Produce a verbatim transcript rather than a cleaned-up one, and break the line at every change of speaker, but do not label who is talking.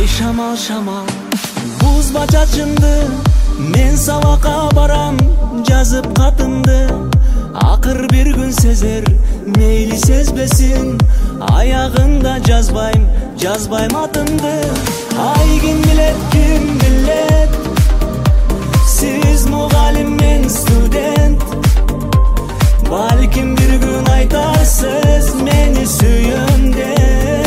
шамал шамал бузба чачымды, мен сабакка барам жазып катымды. Акыр бир күн сезер, мейли сезбесин, аягында жазбайм, жазбайм атымды. Ай ким билет, ким билет, сиз мугалим, мен студент. Балким бир күн айтарсыз, мени сүйөм деп.